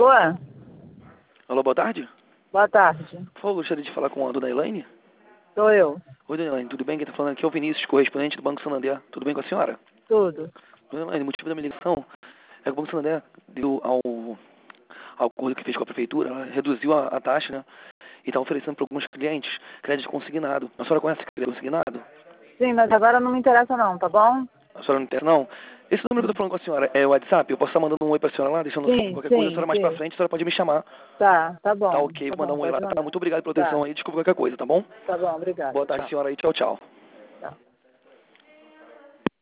Boa. Alô, boa tarde. Boa tarde. Por favor, gostaria de falar com a dona Elaine. Sou eu. Oi, dona Elaine, tudo bem? Quem está falando aqui é o Vinícius, correspondente do Banco Santander. Tudo bem com a senhora? Tudo. Dona Elaine, o motivo da minha ligação é que o Banco Santander, devido ao acordo que fez com a prefeitura, ela reduziu a taxa, né? E está oferecendo para alguns clientes crédito consignado. A senhora conhece crédito consignado? Sim, mas agora não me interessa não, tá bom? A senhora não tem, não? Esse número que eu tô falando com a senhora é o WhatsApp? Eu posso estar mandando um oi pra senhora lá, deixando Sim, qualquer coisa, a sim, senhora mais pra sim. frente, a senhora pode me chamar. Tá Tá bom. ok, Tá vou mandar bom, um oi lá. pode Tá, mandar. muito obrigado pela Tá. atenção aí, desculpa qualquer coisa, tá bom? Tá bom, obrigada. Boa tarde, Tchau. senhora aí, tchau, tchau.